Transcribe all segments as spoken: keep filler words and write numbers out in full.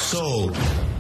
Sold.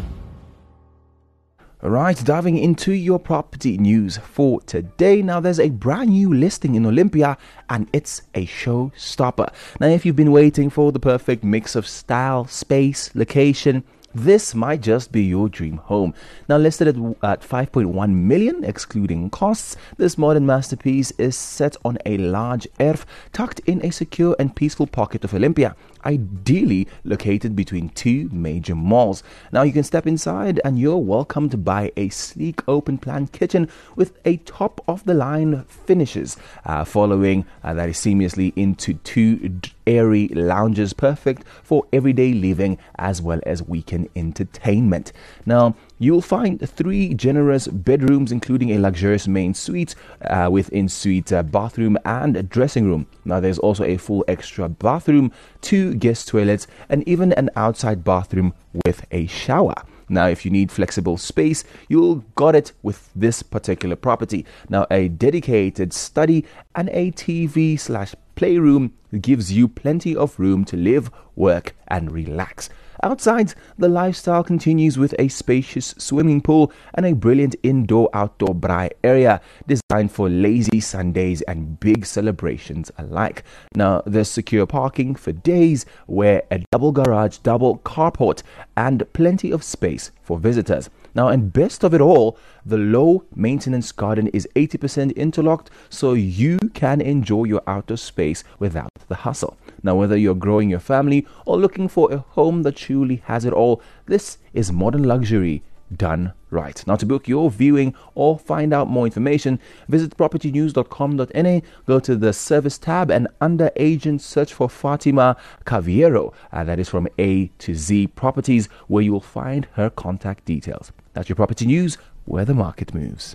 Right, diving into your property news for today. Now, there's a brand new listing in Olympia and it's a showstopper. Now, if you've been waiting for the perfect mix of style, space, location, this might just be your dream home. Now, listed at, at five point one million excluding costs, this modern masterpiece is set on a large erf tucked in a secure and peaceful pocket of Olympia, ideally located between two major malls. Now, you can step inside and you're welcomed by a sleek open plan kitchen with a top of the line finishes uh, following uh, that is seamlessly into two d- airy lounges, perfect for everyday living as well as weekend entertainment. Now, you'll find three generous bedrooms, including a luxurious main suite uh, with in-suite uh, bathroom and dressing room. Now, there's also a full extra bathroom, two guest toilets, and even an outside bathroom with a shower. Now, if you need flexible space, you'll got it with this particular property. Now, a dedicated study and a T V slash playroom gives you plenty of room to live, work, and relax. Outside, the lifestyle continues with a spacious swimming pool and a brilliant indoor-outdoor braai area designed for lazy Sundays and big celebrations alike. Now, there's secure parking for days, where a double garage, double carport, and plenty of space for visitors. Now, and best of it all, the low maintenance garden is eighty percent interlocked, so you can enjoy your outdoor space without the hustle. Now, whether you're growing your family or looking for a home that truly has it all, this is modern luxury done right. Now, to book your viewing or find out more information, visit property news dot com dot n a, go to the service tab, and under agent search for Fatima Caviero, and that is from A to Z Properties, where you will find her contact details. That's your property news, where the market moves.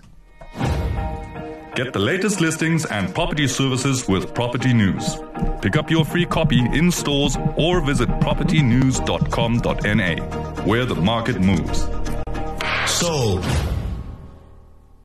Get the latest listings and property services with Property News. Pick up your free copy in stores or visit property news dot com dot n a, where the market moves. Sold.